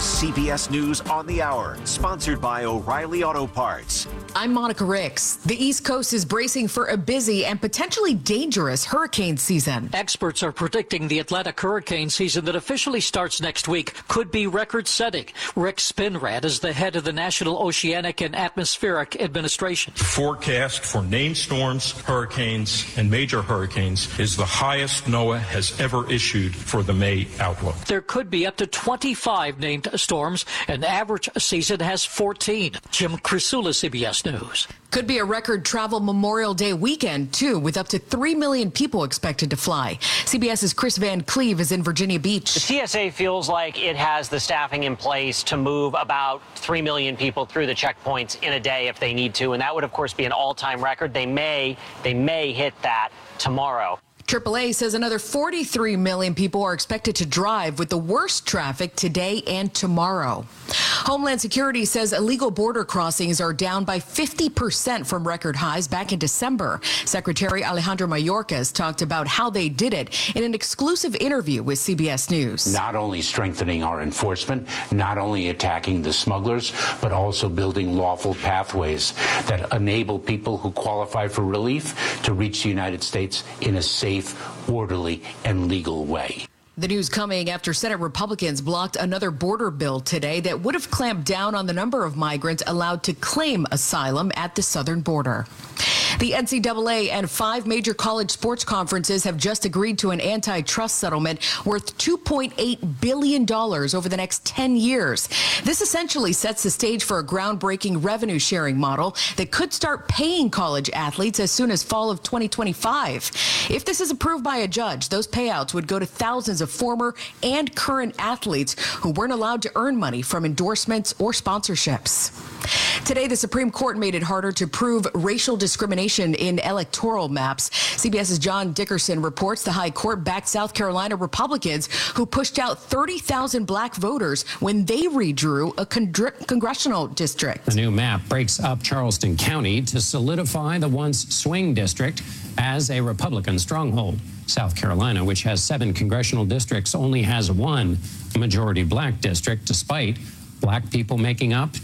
is CBS News on the Hour, sponsored by O'Reilly Auto Parts. I'm Monica Ricks. The East Coast is bracing for a busy and potentially dangerous hurricane season. Experts are predicting the Atlantic hurricane season that officially starts next week could be record-setting. Rick Spinrad is the head of the National Oceanic and Atmospheric Administration. Forecast for named storms, hurricanes, and major hurricanes is the highest NOAA has ever issued for the May outlook. There could be up to 25 named storms. An average season has 14. Jim Crisula, CBS News. Could be a record travel Memorial Day weekend, too, with up to 3 million people expected to fly. CBS's Chris Van Cleve is in Virginia Beach. The TSA feels like it has the staffing in place to move about 3 million people through the checkpoints in a day if they need to. And that would, of course, be an all-time record. They may hit that tomorrow. AAA says another 43 million people are expected to drive, with the worst traffic today and tomorrow. Homeland Security says illegal border crossings are down by 50% from record highs back in December. Secretary Alejandro Mayorkas talked about how they did it in an exclusive interview with CBS News. Not only strengthening our enforcement, not only attacking the smugglers, but also building lawful pathways that enable people who qualify for relief to reach the United States in a safe, orderly, and legal way. The news coming after Senate Republicans blocked another border bill today that would have clamped down on the number of migrants allowed to claim asylum at the southern border. The NCAA and 5 major college sports conferences have just agreed to an antitrust settlement worth $2.8 billion over the next 10 years. This essentially sets the stage for a groundbreaking revenue sharing model that could start paying college athletes as soon as fall of 2025. If this is approved by a judge, those payouts would go to thousands of former and current athletes who weren't allowed to earn money from endorsements or sponsorships. Today, the Supreme Court made it harder to prove racial discrimination in electoral maps. CBS's John Dickerson reports the High Court backed South Carolina Republicans who pushed out 30,000 black voters when they redrew a congressional district. The new map breaks up Charleston County to solidify the once swing district as a Republican stronghold. South Carolina, which has 7 congressional districts, only has 1 majority black district, despite black people making up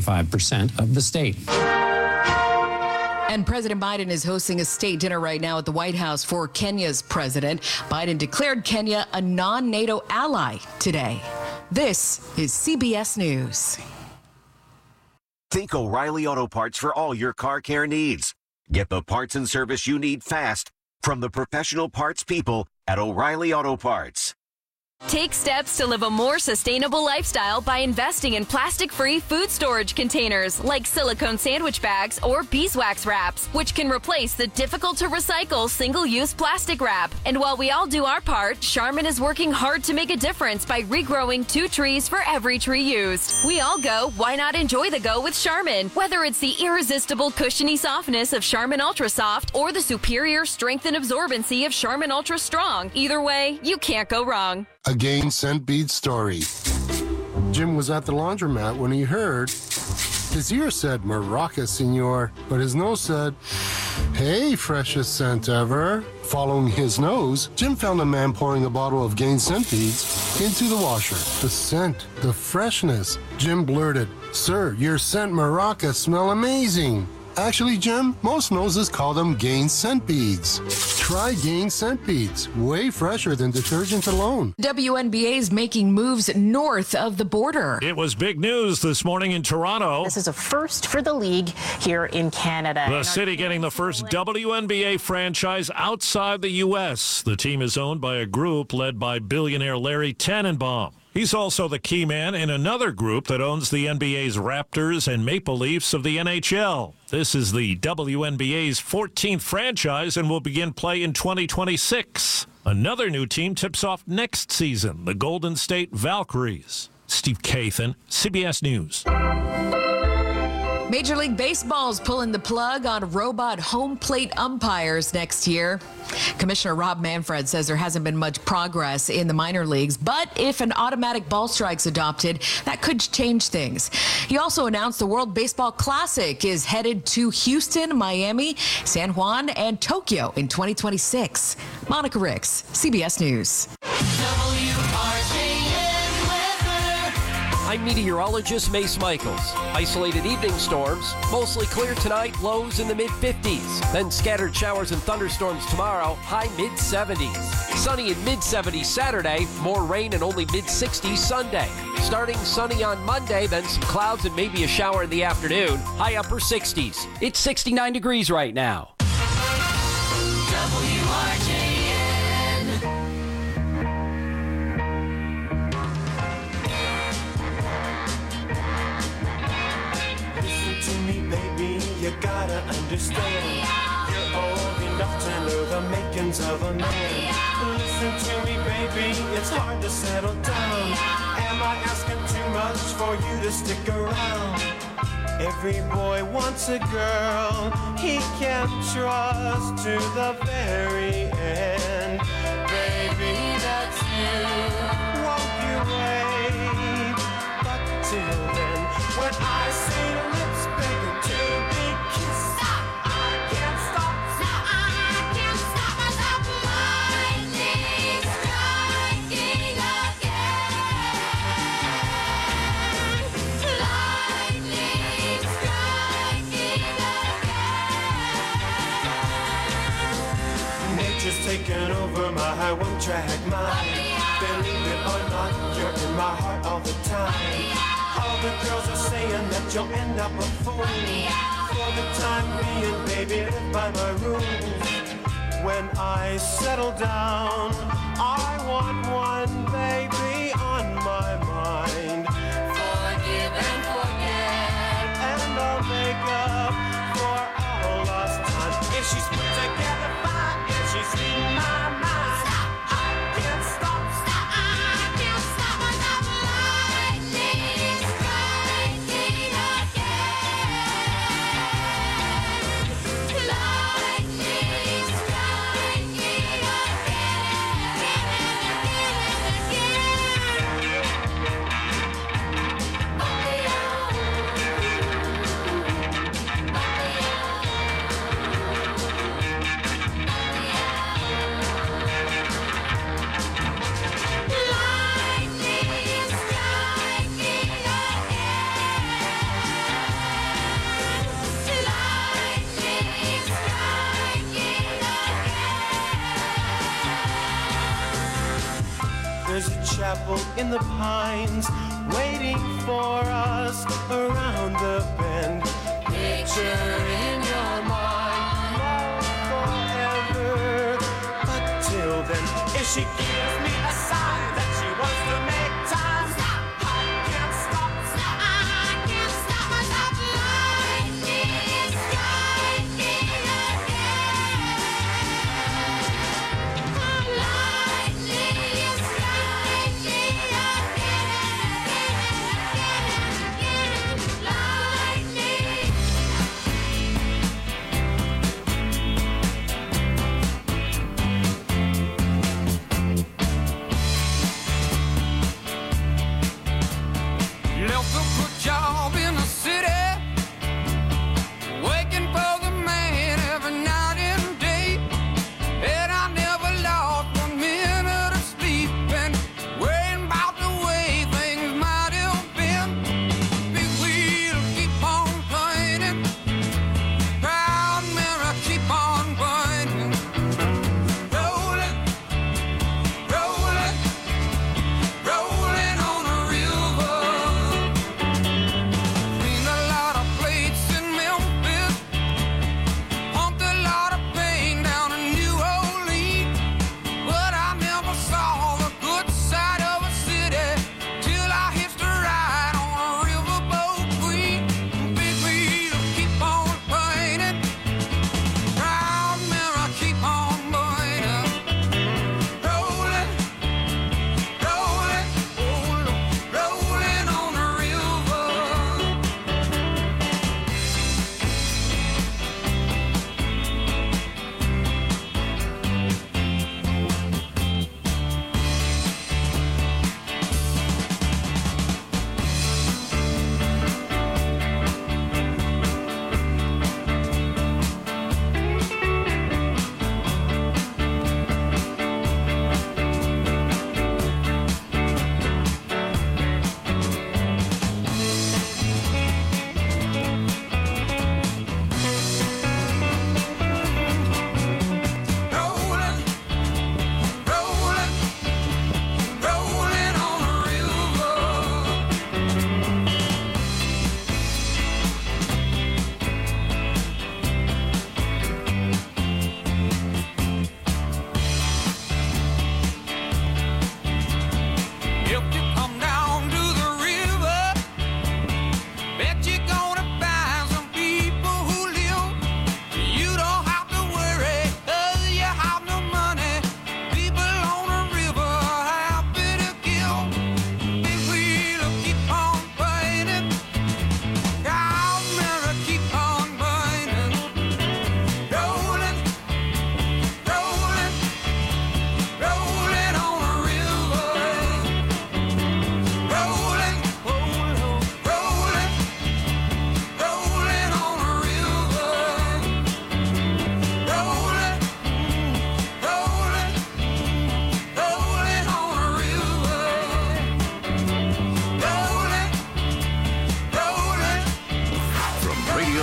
25% of the state. And President Biden is hosting a state dinner right now at the White House for Kenya's president. Biden declared Kenya a non-NATO ally today. This is CBS News. Think O'Reilly Auto Parts for all your car care needs. Get the parts and service you need fast from the professional parts people at O'Reilly Auto Parts. Take steps to live a more sustainable lifestyle by investing in plastic-free food storage containers like silicone sandwich bags or beeswax wraps, which can replace the difficult-to-recycle single-use plastic wrap. And while we all do our part, Charmin is working hard to make a difference by regrowing 2 trees for every tree used. We all go, why not enjoy the go with Charmin? Whether it's the irresistible cushiony softness of Charmin Ultra Soft or the superior strength and absorbency of Charmin Ultra Strong, either way, you can't go wrong. A Gain Scent Beads story. Jim was at the laundromat when he heard his ear said Maraca, senor, but his nose said, hey, freshest scent ever. Following his nose, Jim found a man pouring a bottle of Gain Scent Beads into the washer. The scent, the freshness. Jim blurted, sir, your scent Maraca smell amazing. Actually, Jim, most noses call them Gain Scent Beads. Try Gain Scent Beads. Way fresher than detergent alone. WNBA's making moves north of the border. It was big news this morning in Toronto. This is a first for the league here in Canada. The city getting the first WNBA franchise outside the U.S. The team is owned by a group led by billionaire Larry Tannenbaum. He's also the key man in another group that owns the NBA's Raptors and Maple Leafs of the NHL. This is the WNBA's 14th franchise and will begin play in 2026. Another new team tips off next season, the Golden State Valkyries. Steve Kathan, CBS News. Major League Baseball's pulling the plug on robot home plate umpires next year. Commissioner Rob Manfred says there hasn't been much progress in the minor leagues, but if an automatic ball strike's adopted, that could change things. He also announced the World Baseball Classic is headed to Houston, Miami, San Juan, and Tokyo in 2026. Monica Ricks, CBS News. I'm meteorologist Mace Michaels. Isolated evening storms, mostly clear tonight, lows in the mid-50s. Then scattered showers and thunderstorms tomorrow, high mid-70s. Sunny in mid-70s Saturday, more rain and only mid-60s Sunday. Starting sunny on Monday, then some clouds and maybe a shower in the afternoon, high upper 60s. It's 69 degrees right now. You gotta understand, you're old enough to know the makings of a man. Listen to me, baby, it's hard to settle down. Am I asking too much for you to stick around? Every boy wants a girl he can trust to the very end. Baby, that's you, won't you wait? But till then, when I see lips begging to be kissed, I can't stop. Myself. Lightning striking again. Lightning striking again. Nature's taken over my one-track mind. Believe it or not, you're in my heart all the time. All the girls are saying that you'll end up a fool. For the time being, baby, live by my rules. When I settle down, I want one baby on my mind. Forgive and forget, and I'll make up for all lost time. If she's put together fine, if she's in my mind, I can't stop. There's a chapel in the pines waiting for us around the bend. Picture in your mind, love forever. But till then, if she gives me a sign that she wants to make time, I can't stop. I can't stop myself. Lightning striking again. Lightning striking again. Lightning.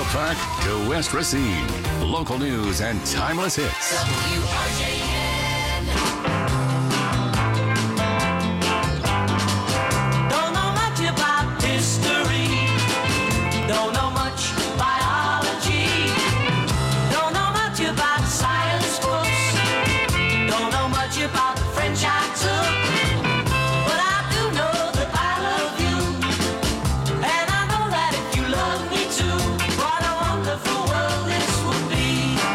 Park to West Racine. Local news and timeless hits. Don't know much about history. Don't know much biology. Don't know much about science books. Don't know much about the French I took. But I do know that I love you. And I know that if you love me too, what a wonderful world this would be.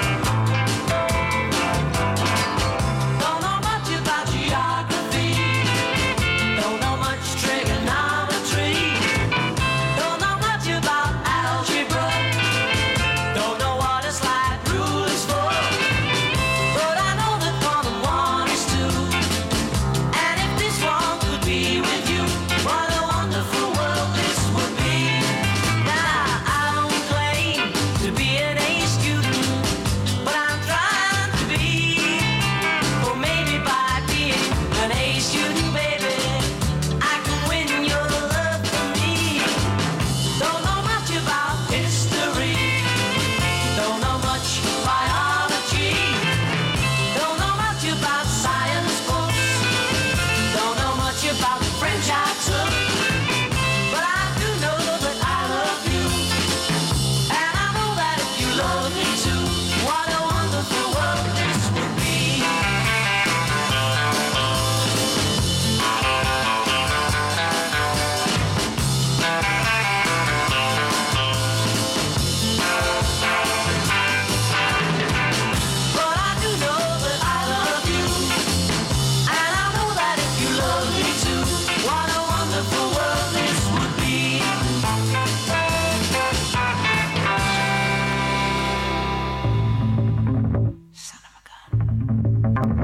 Don't know much about geography. Don't know much trigonometry. Don't know much about algebra. Don't know what a slide rule is for. But I know that 1 and 1 is 2. And if this one could be with you, what a wonderful world this would be. Now I don't claim to be an A student, but I'm trying to be. Or maybe by being an A student, baby, I can win your love for me. Don't know much about history. Don't know much biology. Don't know much about science books. Don't know much about the French I took. But I do know that I love you. And I know that if you love me too, what a wonderful world this would be. But I do know that I love you. And I know that if you love me too, what a wonderful world this would be. Son of a gun.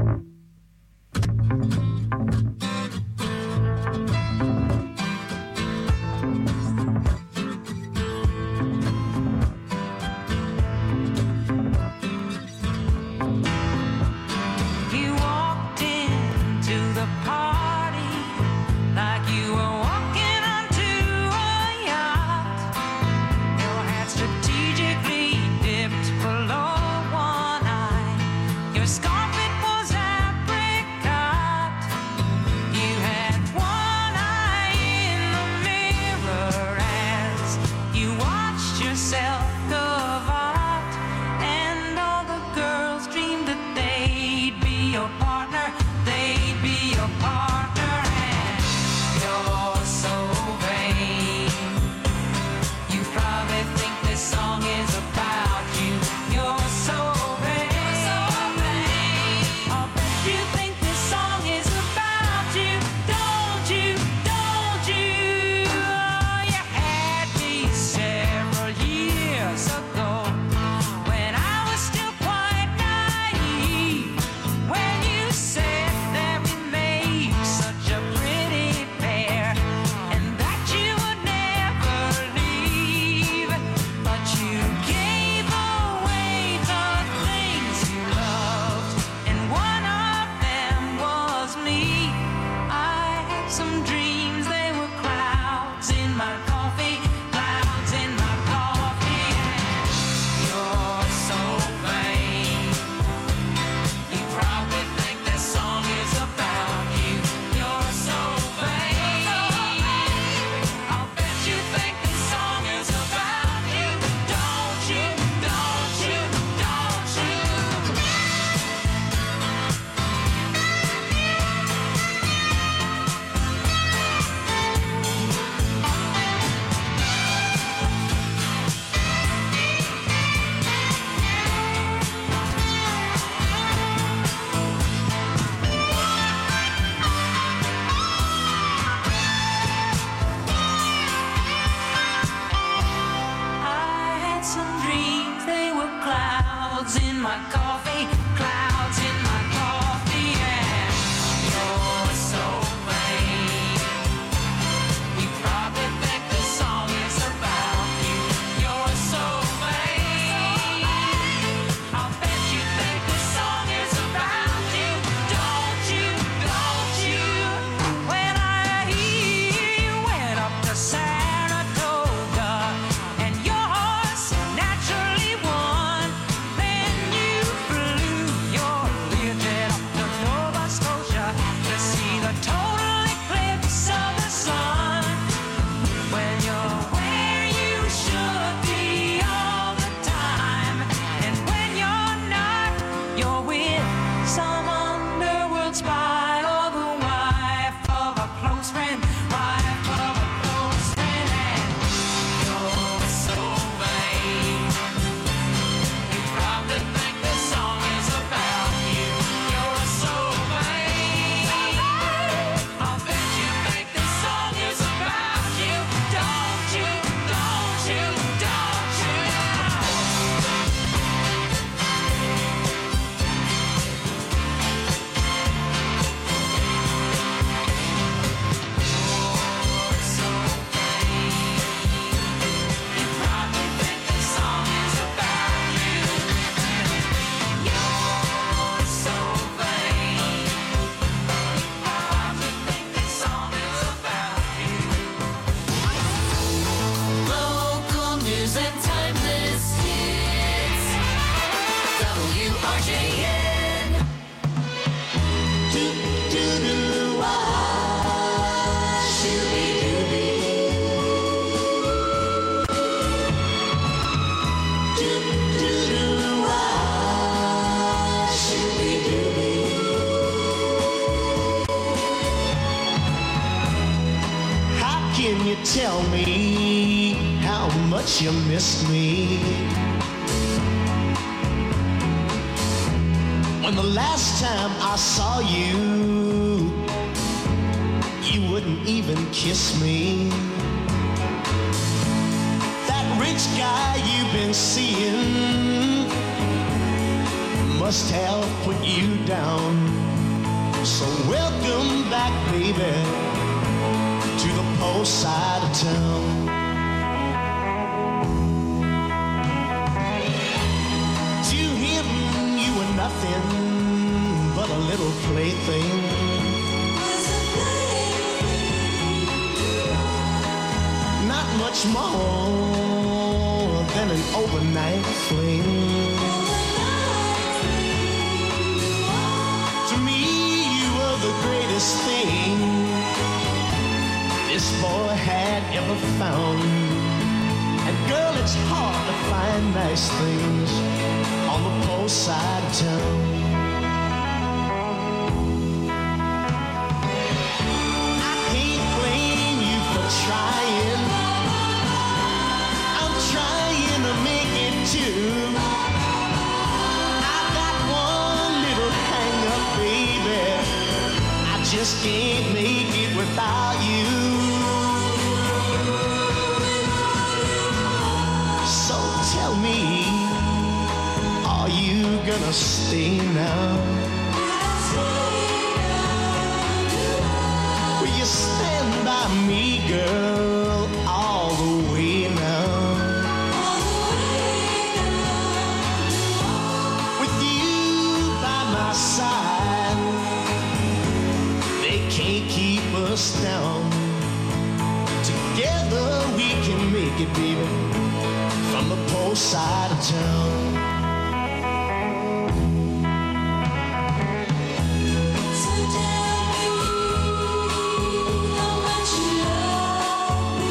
You walked into the party like you were walking onto a yacht. Your hat strategically dipped below one eye. Your scarf, it was apricot. You had one eye in the mirror as you watched yourself carve out. And all the girls dreamed that they'd be your partner. They'd be your partner. And you're so vain. You probably think this song is about you. You're so vain. I'll bet you think this song is about you. Don't you? Don't you? Oh, you had me several years ago when I was still quite naive. When you said that we made such a pretty pair and that you would never leave. But you gave away the things you loved, and one of them was me. I had some dreams, they were clouds in my coffee, clouds in my coffee. And you're so vain. You probably think this song is about you. You're so vain. I'll bet you think this song is about you. Don't you? Don't you? Don't you? I had some dreams, they were clouds in my coffee, clouds in my coffee. And you're so vain. You probably think this song is about you. You're so vain. I'll bet you think this song is about you. Don't you? Don't you? When I hear you went up to Saratoga and your horse now and timeless hits. WRJN. Do-do-do-wah, shooby-dooby. Do-do-do-wah, shooby-dooby. How can you tell me how much you miss me? When the last time I saw you, you wouldn't even kiss me. That rich guy you've been seeing must have put you down. So welcome back, baby, to the post side of town. To him, you were nothing but a little plaything. Not much more than an overnight fling. To me, you were the greatest thing this boy had ever found. And girl, it's hard to find nice things on the post side of town. I can't blame you for trying. I'm trying to make it too. I got one little hang up, baby. I just can't make it without you. So tell me, are you gonna stay now? Will you stand by me, girl, all the way now? With you by my side, they can't keep us down. Together we can make it, baby, from the post side of town. So tell me how much you love me.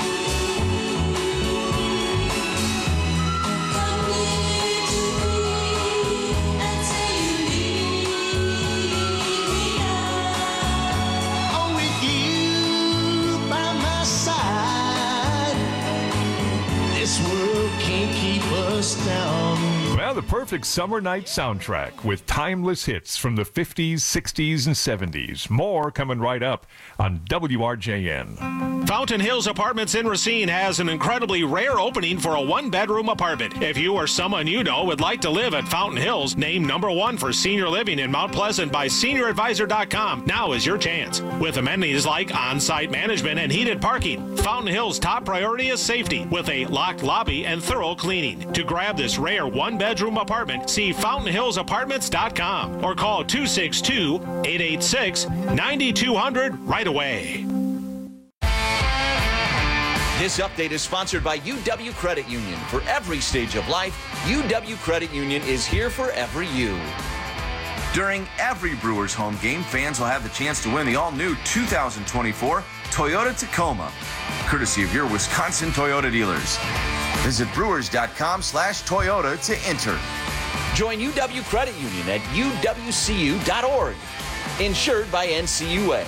Come near to me and say you need me now. Oh, with you by my side, this world can't keep us down. Well, the perfect summer night soundtrack with timeless hits from the 50s, 60s, and 70s. More coming right up on WRJN. Fountain Hills Apartments in Racine has an incredibly rare opening for a one-bedroom apartment. If you or someone you know would like to live at Fountain Hills, named #1 for senior living in Mount Pleasant by SeniorAdvisor.com, now is your chance. With amenities like on-site management and heated parking, Fountain Hills' top priority is safety with a locked lobby and thorough cleaning. To grab this rare one-bedroom apartment, see FountainHillsApartments.com or call 262-886-9200 right away. This update is sponsored by UW Credit Union. For every stage of life, UW Credit Union is here for every you. During every Brewers home game, fans will have the chance to win the all-new 2024 Toyota Tacoma, courtesy of your Wisconsin Toyota dealers. Visit brewers.com/Toyota to enter. Join UW Credit Union at uwcu.org. Insured by NCUA.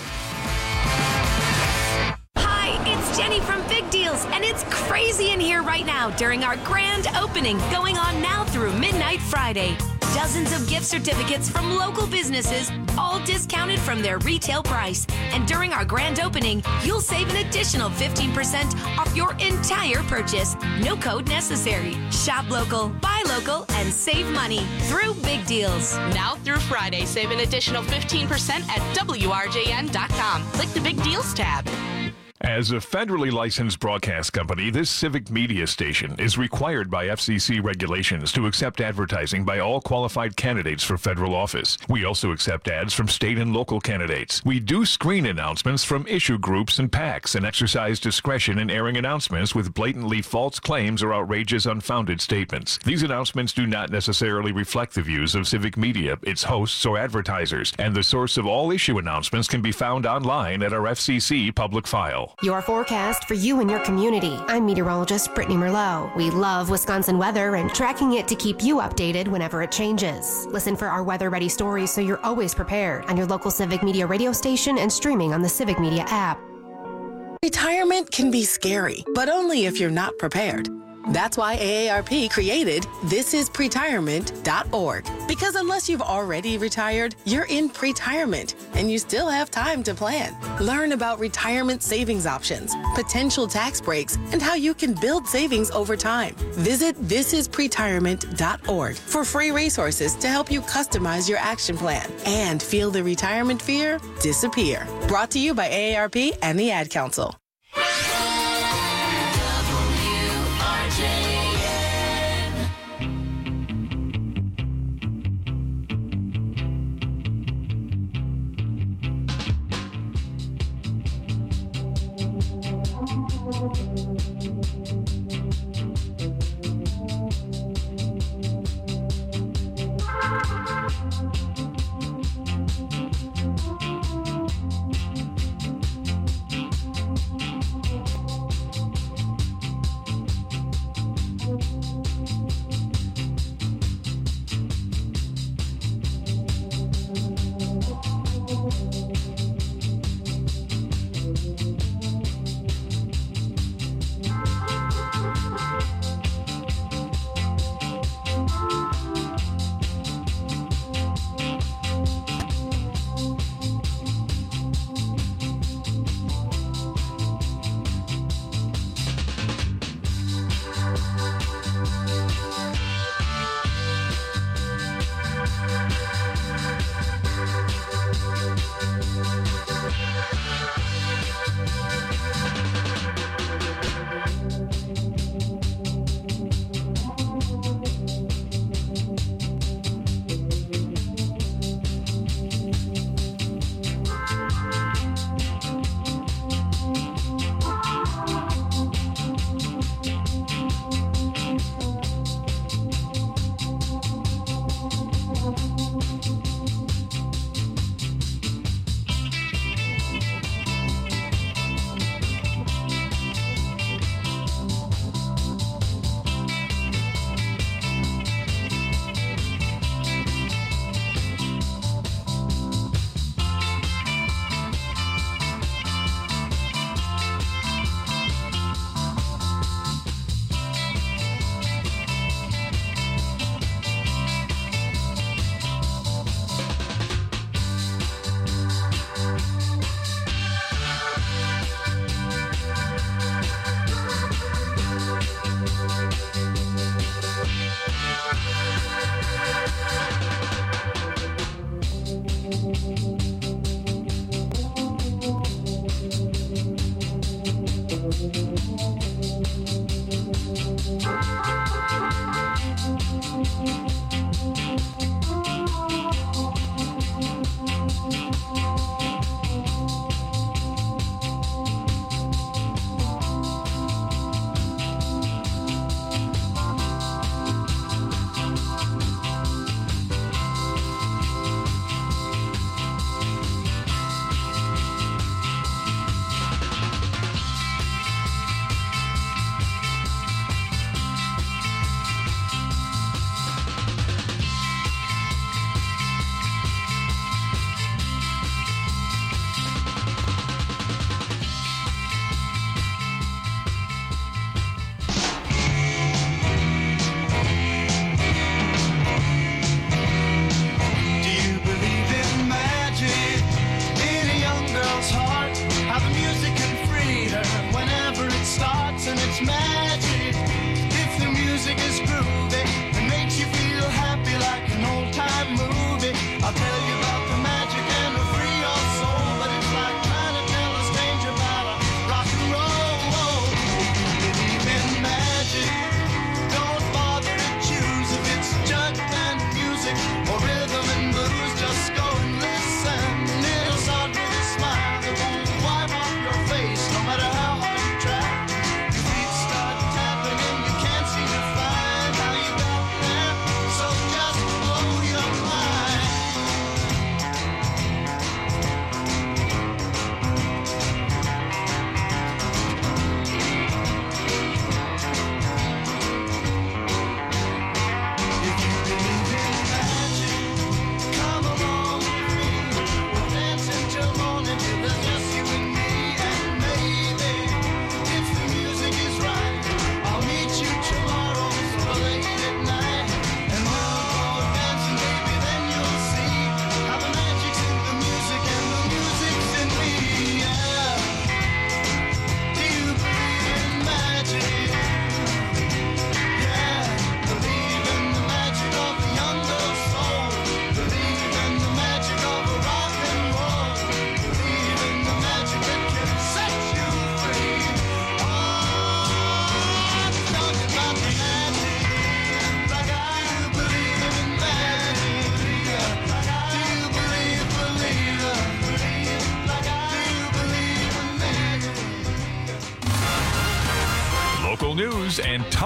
Hi, it's Jenny from Big Deals, and it's crazy in here right now during our grand opening going on now through midnight Friday. Dozens of gift certificates from local businesses, all discounted from their retail price. And during our grand opening, you'll save an additional 15% off your entire purchase. No code necessary. Shop local, buy local, and save money through Big Deals. Now through Friday, save an additional 15% at WRJN.com. Click the Big Deals tab. As a federally licensed broadcast company, this civic media station is required by FCC regulations to accept advertising by all qualified candidates for federal office. We also accept ads from state and local candidates. We do screen announcements from issue groups and PACs and exercise discretion in airing announcements with blatantly false claims or outrageous unfounded statements. These announcements do not necessarily reflect the views of civic media, its hosts, or advertisers, and the source of all issue announcements can be found online at our FCC public file. Your forecast for you and your community. I'm meteorologist Brittany Merlot. We love Wisconsin weather and tracking it to keep you updated whenever it changes. Listen for our weather-ready stories so you're always prepared on your local Civic Media radio station and streaming on the Civic Media app. Retirement can be scary, but only if you're not prepared. That's why AARP created thisispretirement.org. Because unless you've already retired, you're in pretirement and you still have time to plan. Learn about retirement savings options, potential tax breaks, and how you can build savings over time. Visit thisispretirement.org for free resources to help you customize your action plan and feel the retirement fear disappear. Brought to you by AARP and the Ad Council.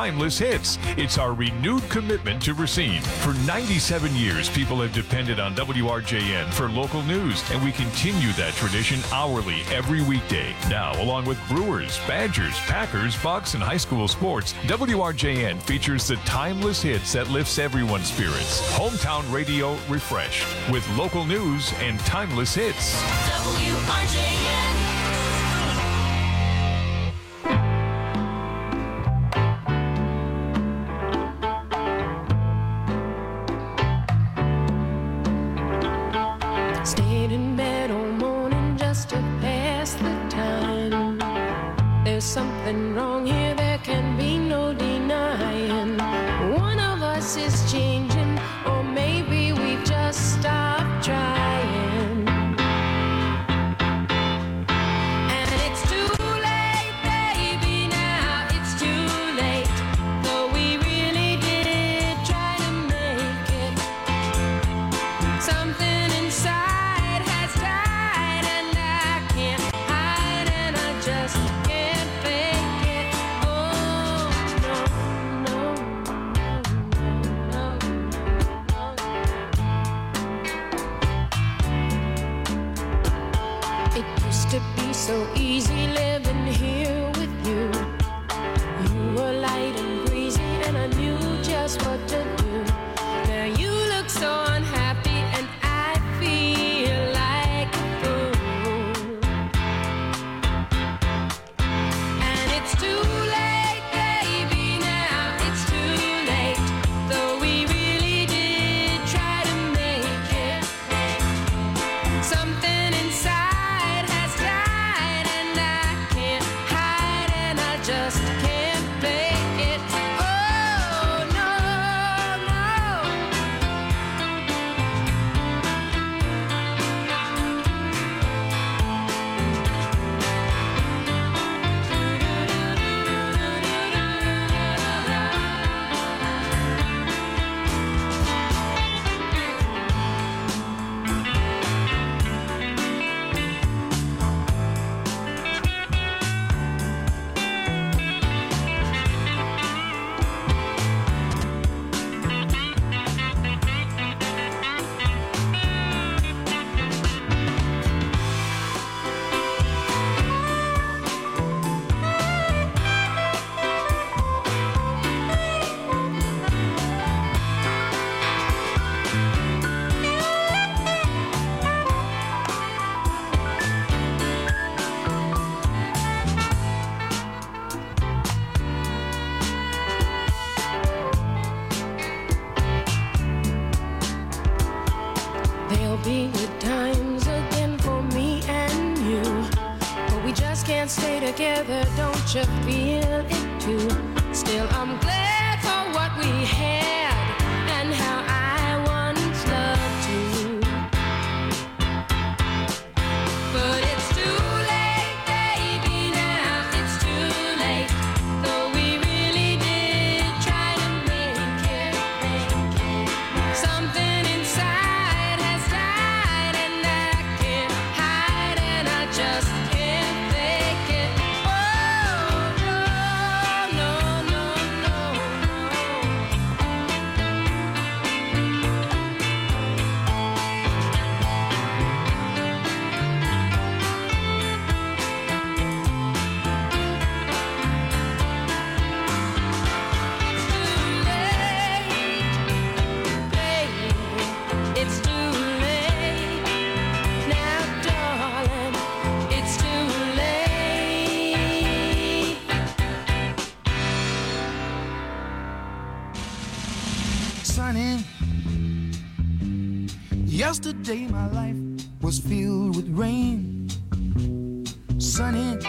timeless hits. It's our renewed commitment to Racine. For 97 years, people have depended on WRJN for local news, and we continue that tradition hourly every weekday. Now, along with Brewers, Badgers, Packers, Bucks, and high school sports, WRJN features the timeless hits that lifts everyone's spirits. Hometown radio refreshed with local news and timeless hits. WRJN. Stayed in bed all morning just to pass the time. There's something wrong here, there can be no denying. One of us is changing, or maybe we've just stopped trying. And it's too late, baby, now it's too late. Though we really did try to make it. Something inside has died, and I can't hide, and I just can't fake it. Oh, no, no, no, no, no. It used to be so easy living here with you. You were light and breezy, and I knew just what to do. Now you look so unhappy, and I feel like a fool. And it's too late, baby, now it's too late. Though we really did try to make it. Something inside has died, and I can't hide, and I just can't fake it. Oh, no, no. There'll be good times again for me and you, but we just can't stay together, don't you feel it too? Still, I'm glad for what we had and how I once loved you. But it's too late, baby, now it's too late. Though we really did try to make it. Something inside has died, and I can't hide, and I just can't fake it. Oh, no, no, no, no, it's too late, now, darling, it's too late. Sunny, yesterday my life was filled with rain. Sunny,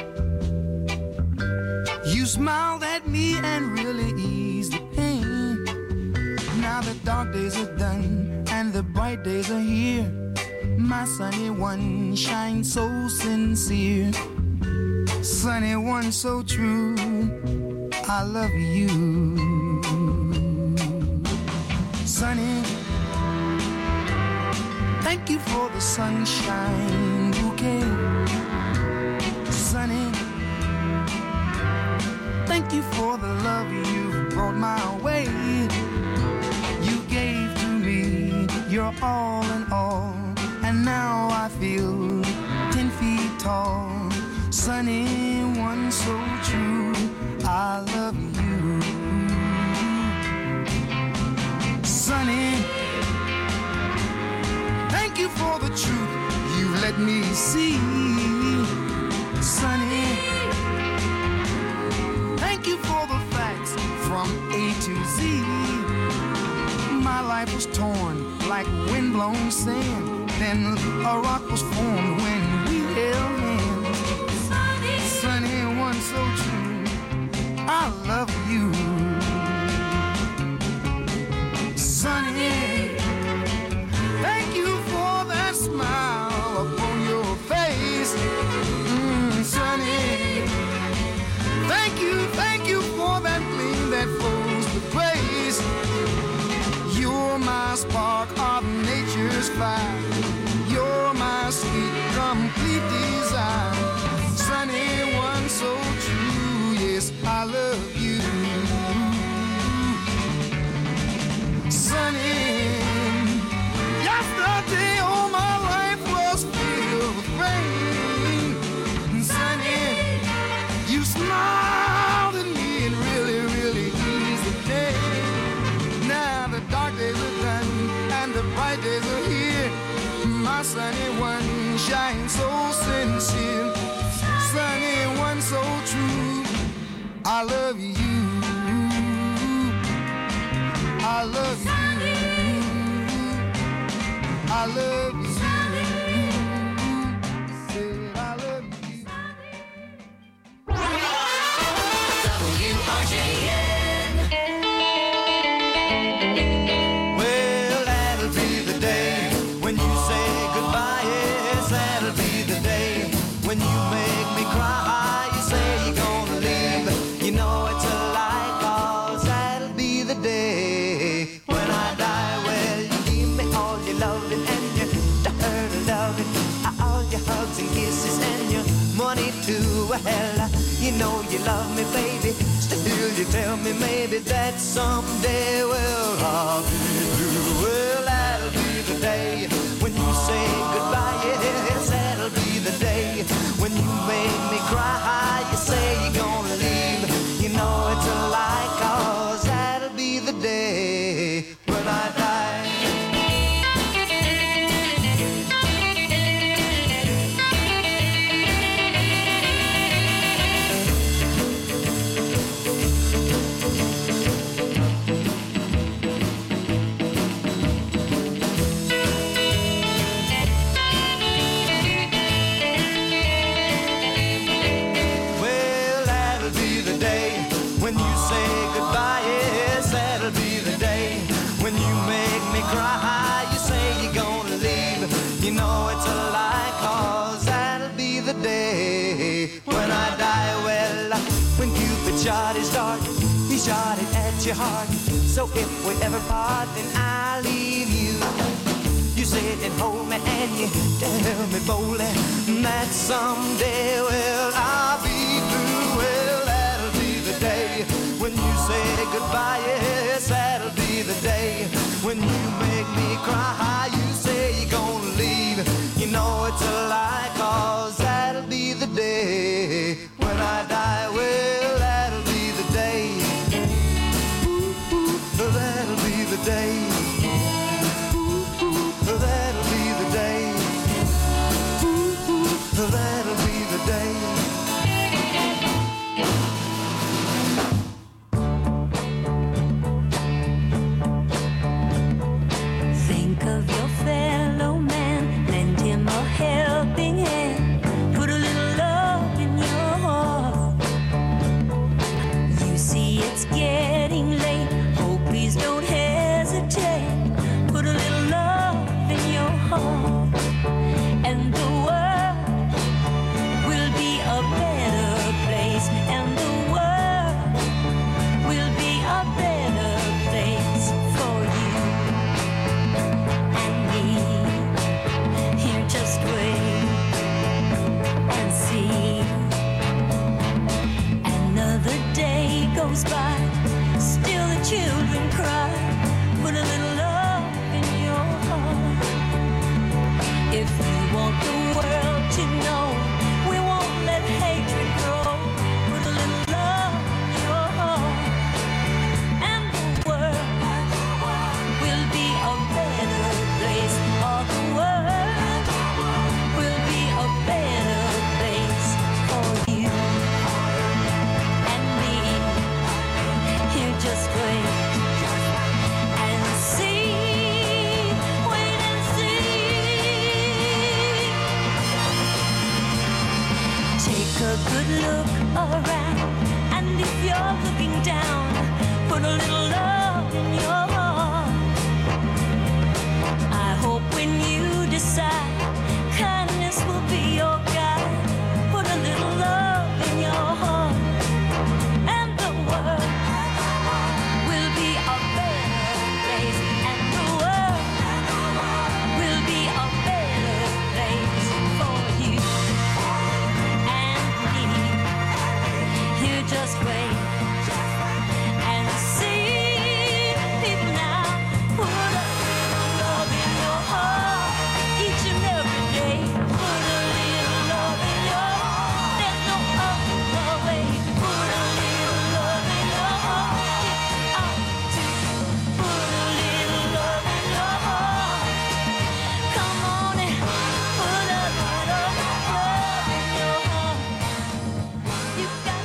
you smiled at me and really eased the pain. Now the dark days are done and the bright days are here. My sunny one shines so sincere. Sunny one so true, I love you. Sunny, thank you for the sunshine bouquet. Sunny, thank you for the love you've brought my way. You gave to me your all in all, and now I feel 10 feet tall. Sunny one so true, I love you. Sunny, thank you for the truth you let me see. Sunny, thank you for the facts from A to Z. My life was torn like windblown sand, then a rock was formed when we held hands. Sunny, one so true, I love you. Sunny, thank you for that smile upon your face. Sunny, thank you for that gleam that flows with grace. You're my spark of nature's fire. You're my sweet, complete desire. Sunny, one so true, yes, I love you. Sunny, yesterday all my life was filled with rain. Sunny, you smiled at me and really, really eased the day. Now the dark days are done and the bright days are here. My sunny one shines so sincere. Sunny one so true, I love you. I love you. I love you. Said I love you. WRJN. Well, that'll be the day when you say goodbye. Yes, that'll be the day when you make me cry. You say you're gonna leave. You know it's a lie, 'cause that'll be the day when I die. Well, you give me all your loving and your loving, all your hugs and kisses and your money too. Well, you know you love me, baby. Still you tell me maybe that someday, well, I'll be through. Well, that'll be the day when you say goodbye. Yes, that'll be the day when you make me cry. You say you're gonna leave. You know it's a lie, 'cause that'll be the day when I die. Well, that'll be the day when you say goodbye. Yes, that'll be the day when you make me cry. You say you're gonna leave. You know it's a lie, 'cause that'll be the day when I die. Well, when Cupid shot his dart, he shot it at your heart. So if we ever part, then I'll leave you. You sit and hold me and you tell me boldly that someday, well, I'll be through. Well, that'll be the day when you say goodbye. Yes, that'll be the day when you make me cry. You say you're gonna leave. You know it's a lie, 'cause that'll be the day when I die. Well, that'll be the day. Ooh, ooh, that'll be the day. That'll be the day. Ooh, ooh, that'll be the day. Think of your fellow man, lend him a helping Look around, and if you're looking down, put a little love in your heart. I hope when you decide kindness will be your guide, put a little love in your heart, and the world will be a better place, and the world will be a better place for you and me. You just wait and see people now. Put a little love in your heart each and every day. Put a little love in your heart. There's no other way. Put a little love in your heart. It's up to you. Put a little love in your heart. Come on and put a little love in your heart. You got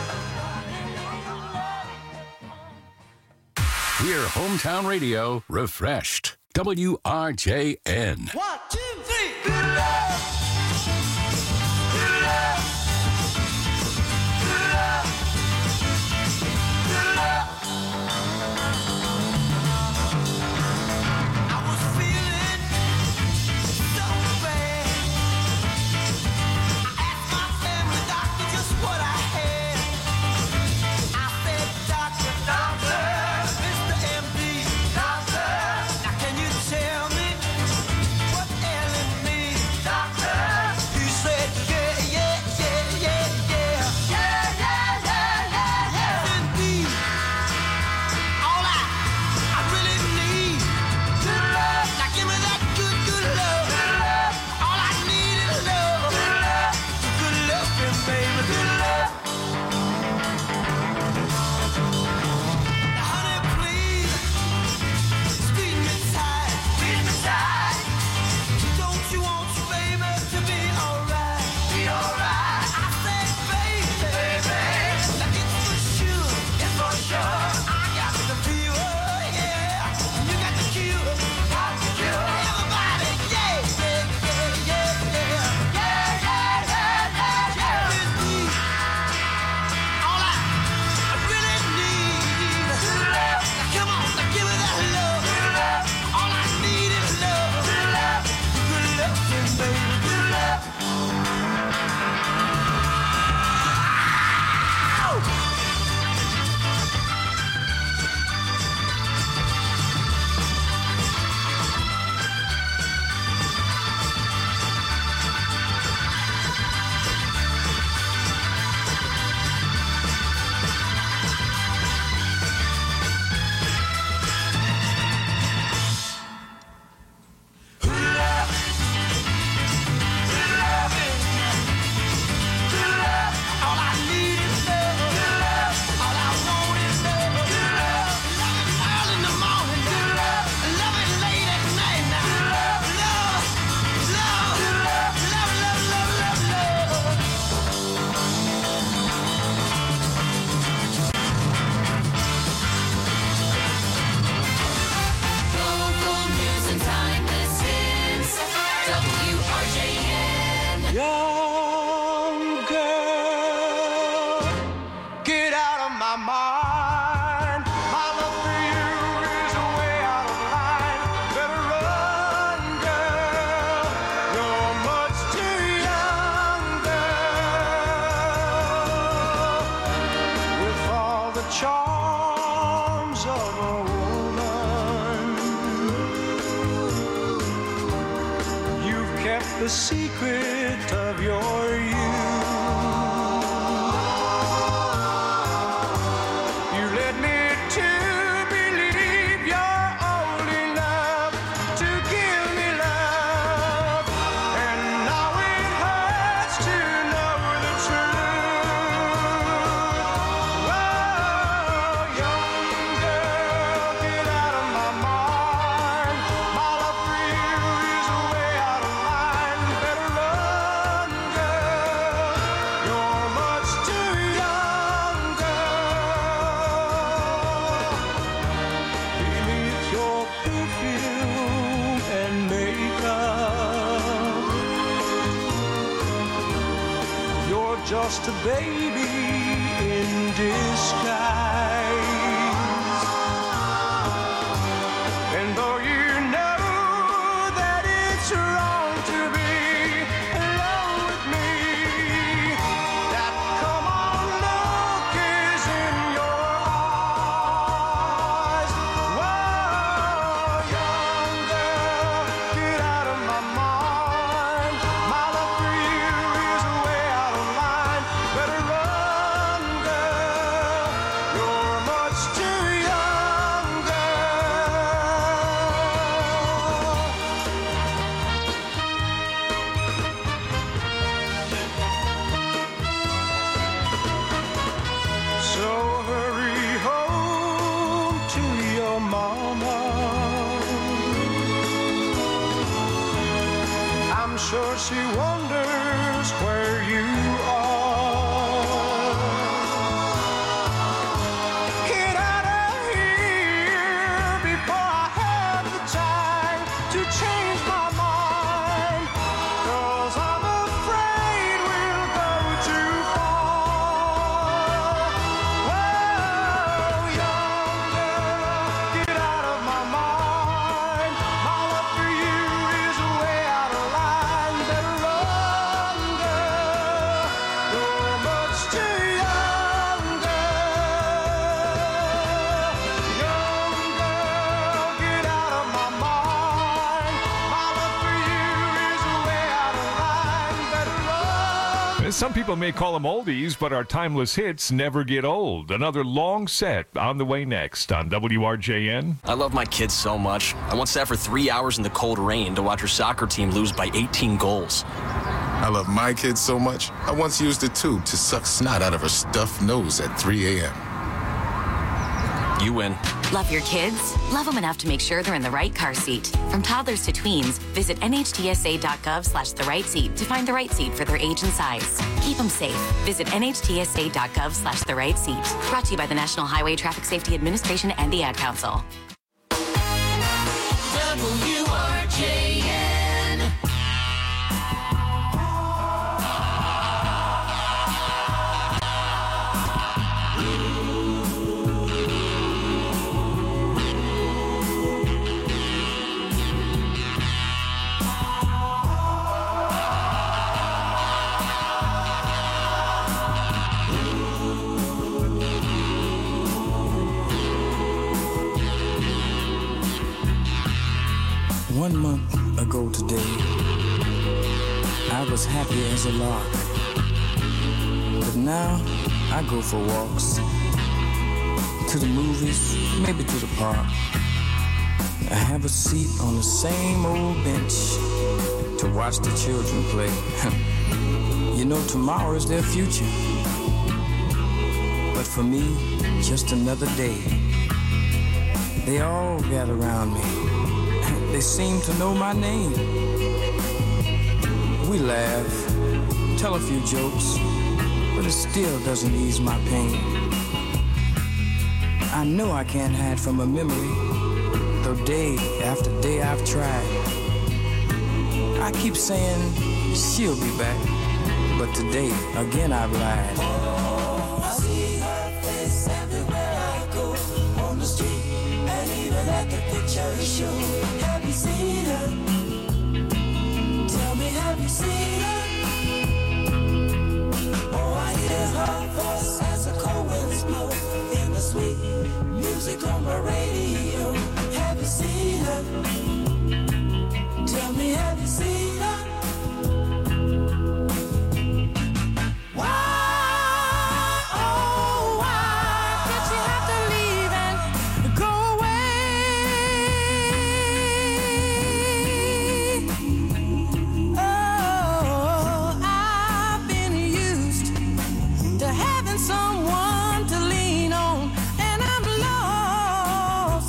Hear Hometown Radio refreshed. WRJN. 1, 2, 3. Good love. Good love. Good love. Good love. I was feeling so bad. I asked my family doctor just what I had. I said, doctor, Mr. MD, doctor, now can you tell me what's ailing me, doctor? He said, yeah. Indeed, all I really need, good love. Now give me that good love. All I need is love. Good loving, baby, good love. Now, honey, please, squeeze me tight. Don't you want your baby to be alright? I said, baby, like it's for sure. I got the fever, yeah. You got the cure. Everybody, yeah. With me, all I really need is love. Now come on, now give me that love. All I need is love. Good loving, baby, good love. All I need is love. All I want is love. Love it early in the morning. Love it late at night. Local news and timeless hits. WRJN. Young girl, get out of my mind. My love for you is way out of line. Better run, girl. You're much too young, girl. With all the charms of a woman, you've kept the secret of your youth. You led me to believe you're old enough to give me love, and now it hurts to know the truth. Oh, young girl, get out of my mind. My love for you is way out of line. Better run, girl. just a baby in disguise. And though you know that it's wrong to be alone with me, that come on look is in your eyes. Whoa, young girl, get out of my mind. My love for you is way out of line. Better run, girl, you're much too young, so hurry home to your mama. I'm sure she wonders where you are. Get out of here before I have the time to change my mind. 'Cause I'm afraid we'll go too far. Whoa, young girl, get out of my mind. My love for you is way out of line. Better run, girl, you're much too young, girl. Young girl, get out of my mind. My love for you is way out of line. Better run. Some people may call them oldies, but our timeless hits never get old. Another long set on the way next on WRJN. I love my kids so much. I once sat for 3 hours in the cold rain to watch her soccer team lose by 18 goals. I love my kids so much, I once used a tube to suck snot out of her stuffed nose at 3 a.m. You win. Love your kids? Love them enough to make sure they're in the right car seat. From toddlers to tweens, visit nhtsa.gov/the right seat to find the right seat for their age and size. Keep them safe. Visit nhtsa.gov/the right seat. Brought to you by the National Highway Traffic Safety Administration and the Ad Council. WRJN. One month ago today, I was happy as a lark. But now I go for walks, to the movies, maybe to the park. I have a seat on the same old bench to watch the children play. You know, tomorrow is their future. But for me, just another day. They all gather around me. They seem to know my name. We laugh, tell a few jokes, but it still doesn't ease my pain. I know I can't hide from a memory, though day after day I've tried. I keep saying she'll be back, but today again I've lied. I see her face everywhere I go, on the street and even at the picture show. Have you seen her? Tell me, have you seen her? Oh, I hear her voice as the cold winds blow in the sweet music on my radio. Have you seen her? Tell me, have you seen her? Someone to lean on, and I'm lost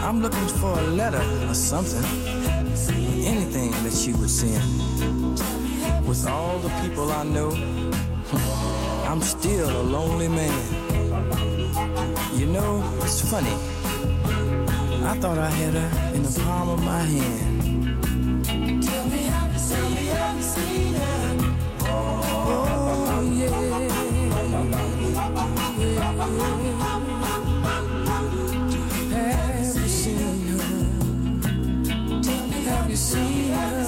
I'm looking for a letter or something, anything that you would send. With all the people I know, I'm still a lonely man. You know, it's funny. I thought I had her in the palm of my hand. Tell me have you seen her? Oh, yeah. Have you seen her? Tell me have you seen her?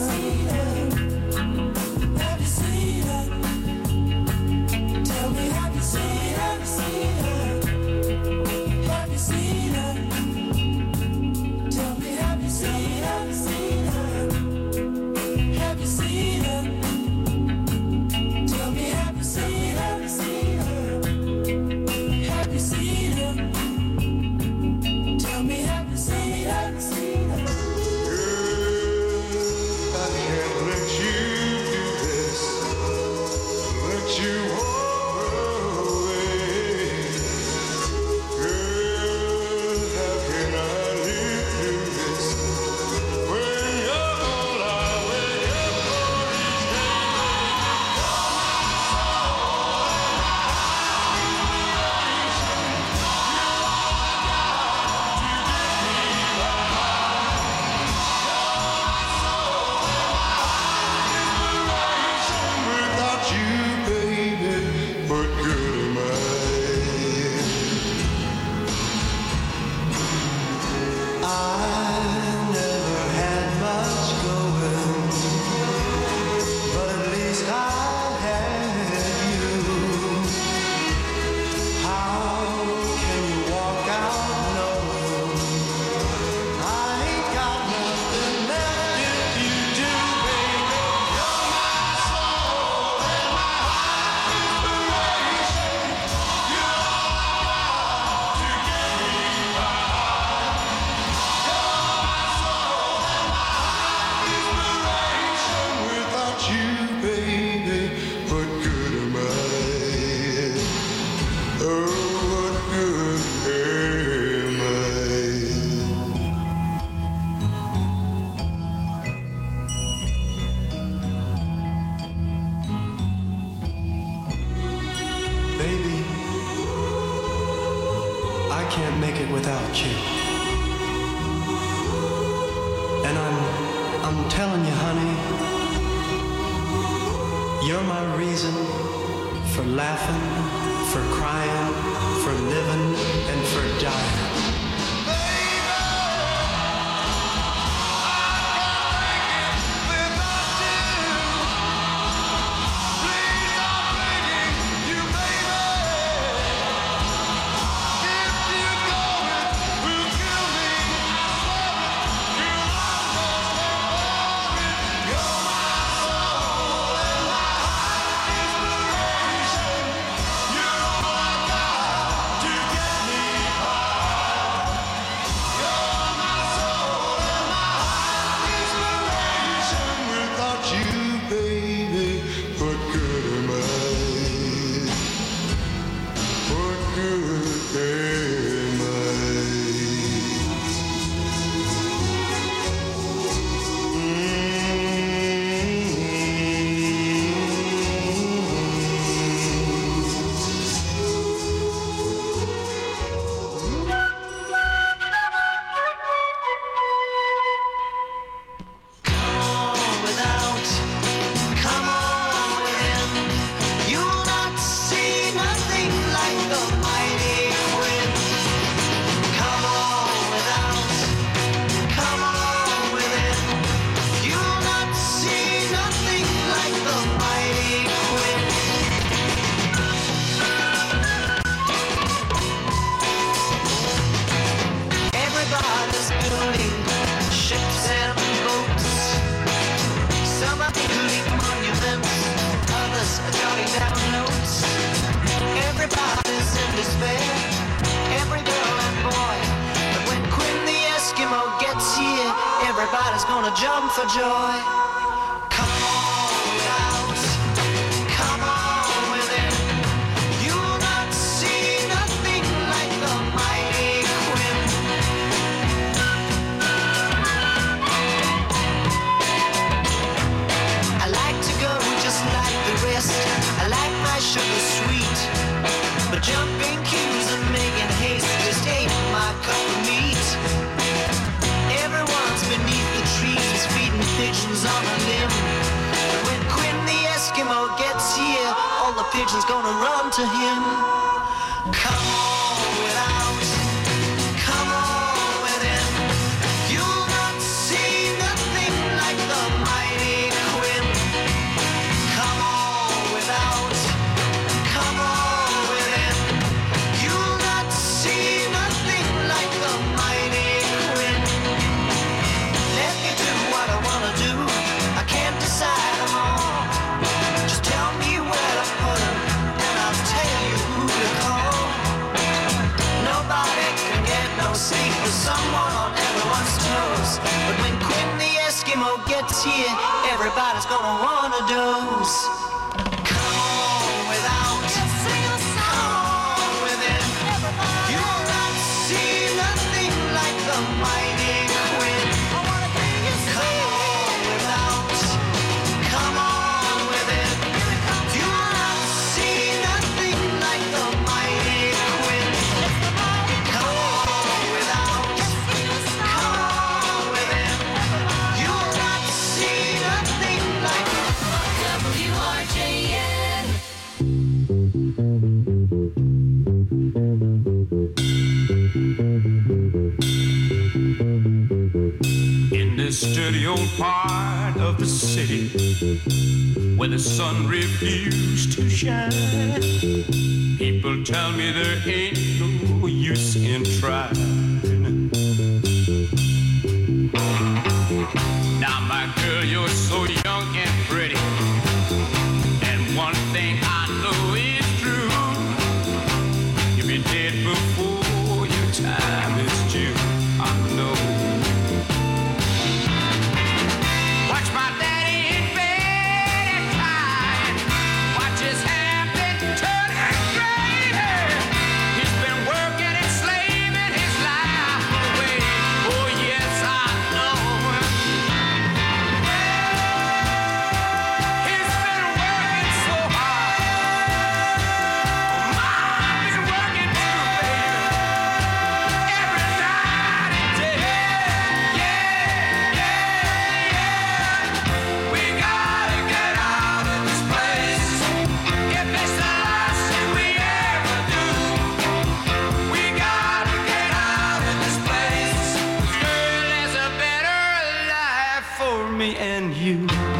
Everybody's gonna jump for joy. Come on without, come on within. You'll not see nothing like the mighty Quinn. region's gonna run to him. Come on without, come on within. You'll not see nothing like the mighty Quinn. Come on without, come on within. You'll not see nothing like the mighty Quinn. Let me do what I wanna do. I can't decide them all. Just tell me where to put them, and I'll tell you who to call. Nobody can get no sleep with someone on everyone's toes. But when Quinn the Eskimo gets here, everybody's gonna want a dose. Come on without, come on within. You'll not see nothing like the mighty Quinn. Come on without, come on within. You'll not see nothing like the mighty Quinn. Come on without, come on within. You'll not see nothing like WRJN. In this dirty old part of the city where the sun refused to shine, people tell me there ain't no use in trying. Now, my girl, you're so young and pretty, and one thing I know is true: you'll be dead before your time is due. I know. Watch my daddy in bed at night. Watch his hair been turning gray. He's been working and slaving his life away. Oh yes, I know. He's been working so hard. I've been working too, baby. Every night and day. We gotta get out of this place. If it's the last thing we ever do, we gotta get out of this place. Girl, there's a better life for me and you.